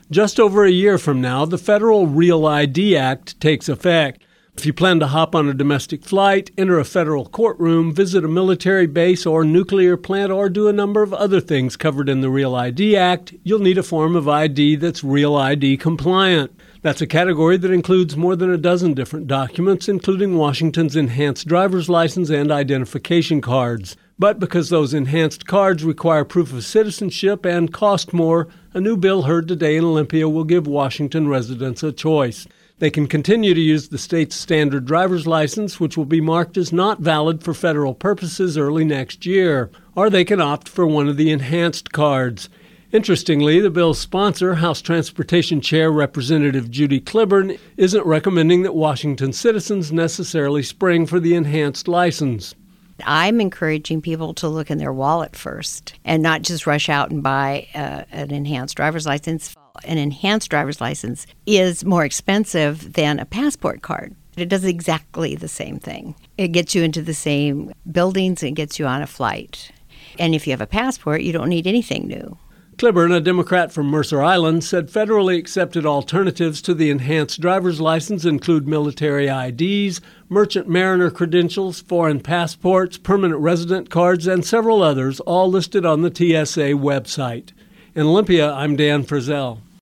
Just over a year from now, the Federal Real ID Act takes effect. If you plan to hop on a domestic flight, enter a federal courtroom, visit a military base or nuclear plant, or do a number of other things covered in the Real ID Act, you'll need a form of ID that's Real ID compliant. That's a category that includes more than a dozen different documents, including Washington's enhanced driver's license and identification cards. But because those enhanced cards require proof of citizenship and cost more, a new bill heard today in Olympia will give Washington residents a choice. They can continue to use the state's standard driver's license, which will be marked as not valid for federal purposes early next year, or they can opt for one of the enhanced cards. Interestingly, the bill's sponsor, House Transportation Chair Representative Judy Clyburn, isn't recommending that Washington citizens necessarily spring for the enhanced license. I'm encouraging people to look in their wallet first and not just rush out and buy an enhanced driver's license. An enhanced driver's license is more expensive than a passport card. It does exactly the same thing. It gets you into the same buildings and gets you on a flight. And if you have a passport, you don't need anything new. Clyburn, a Democrat from Mercer Island, said federally accepted alternatives to the enhanced driver's license include military IDs, merchant mariner credentials, foreign passports, permanent resident cards, and several others, all listed on the TSA website. In Olympia, I'm Dan Frizzell.